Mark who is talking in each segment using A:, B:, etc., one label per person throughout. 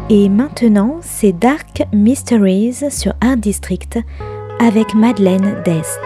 A: Et maintenant, c'est Dark Mysteries sur Art District avec Madeleine Dest.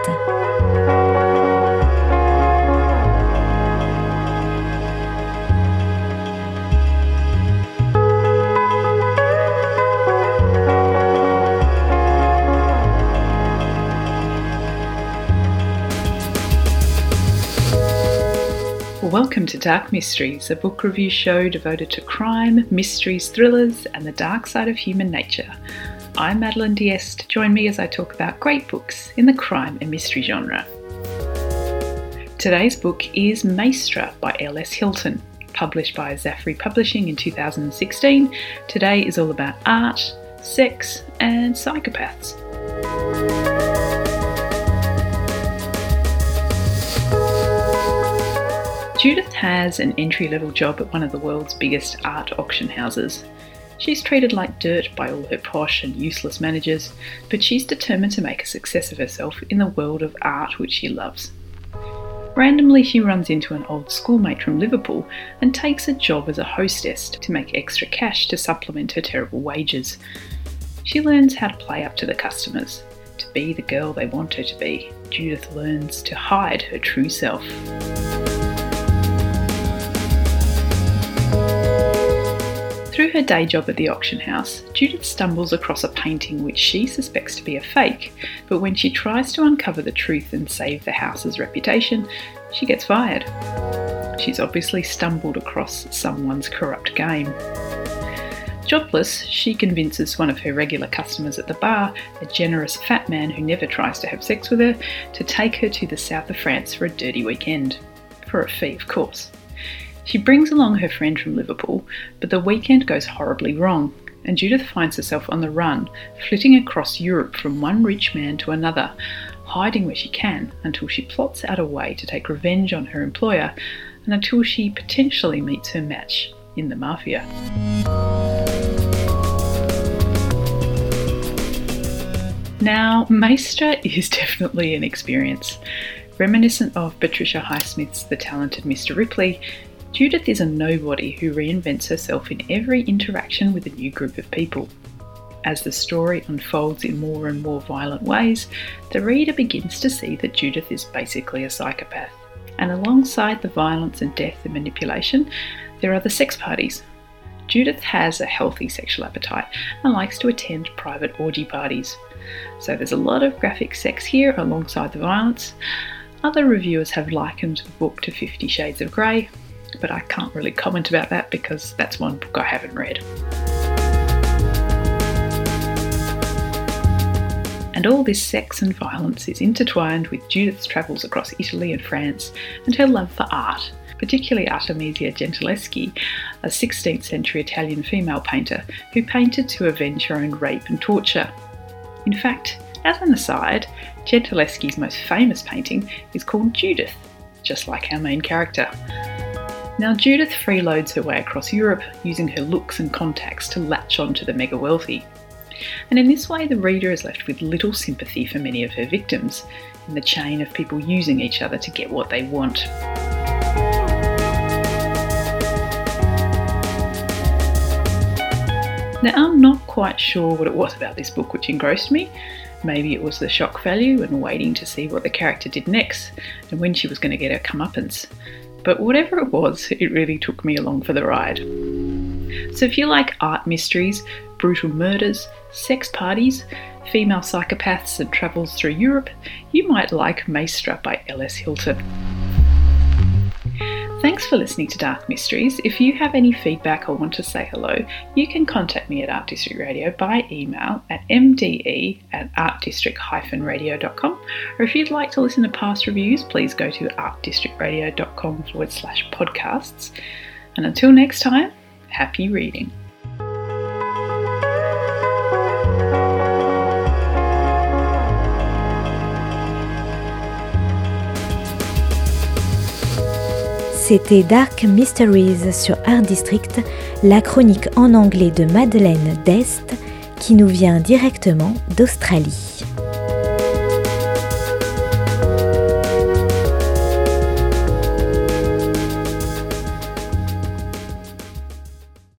B: Welcome to Dark Mysteries, a book review show devoted to crime, mysteries, thrillers, and the dark side of human nature. I'm Madeleine D'Este. Join me as I talk about great books in the crime and mystery genre. Today's book is Maestra by L.S. Hilton, published by Zafri Publishing in 2016. Today is all about art, sex, and psychopaths. Judith has an entry-level job at one of the world's biggest art auction houses. She's treated like dirt by all her posh and useless managers, but she's determined to make a success of herself in the world of art which she loves. Randomly, she runs into an old schoolmate from Liverpool and takes a job as a hostess to make extra cash to supplement her terrible wages. She learns how to play up to the customers, to be the girl they want her to be. Judith learns to hide her true self. Through her day job at the auction house, Judith stumbles across a painting which she suspects to be a fake, but when she tries to uncover the truth and save the house's reputation, she gets fired. She's obviously stumbled across someone's corrupt game. Jobless, she convinces one of her regular customers at the bar, a generous fat man who never tries to have sex with her, to take her to the south of France for a dirty weekend. For a fee, of course. She brings along her friend from Liverpool, but the weekend goes horribly wrong, and Judith finds herself on the run, flitting across Europe from one rich man to another, hiding where she can until she plots out a way to take revenge on her employer, and until she potentially meets her match in the mafia. Now, Maestra is definitely an experience. Reminiscent of Patricia Highsmith's The Talented Mr. Ripley, Judith is a nobody who reinvents herself in every interaction with a new group of people. As the story unfolds in more and more violent ways, the reader begins to see that Judith is basically a psychopath. And alongside the violence and death and manipulation, there are the sex parties. Judith has a healthy sexual appetite and likes to attend private orgy parties. So there's a lot of graphic sex here alongside the violence. Other reviewers have likened the book to 50 Shades of Grey, but I can't really comment about that because that's one book I haven't read. And all this sex and violence is intertwined with Judith's travels across Italy and France and her love for art, particularly Artemisia Gentileschi, a 16th century Italian female painter who painted to avenge her own rape and torture. In fact, as an aside, Gentileschi's most famous painting is called Judith, just like our main character. Now, Judith freeloads her way across Europe using her looks and contacts to latch on to the mega wealthy. And in this way, the reader is left with little sympathy for many of her victims in the chain of people using each other to get what they want. Now, I'm not quite sure what it was about this book which engrossed me. Maybe it was the shock value and waiting to see what the character did next and when she was going to get her comeuppance. But whatever it was, it really took me along for the ride. So if you like art mysteries, brutal murders, sex parties, female psychopaths and travels through Europe, you might like Maestra by L.S. Hilton. Thanks for listening to Dark Mysteries. If you have any feedback or want to say hello, you can contact me at Art District Radio by email at mde@artdistrict-radio.com, or if you'd like to listen to past reviews, please go to artdistrictradio.com/podcasts. And until next time, happy reading.
A: C'était Dark Mysteries sur Art District, la chronique en anglais de Madeleine Dest qui nous vient directement d'Australie.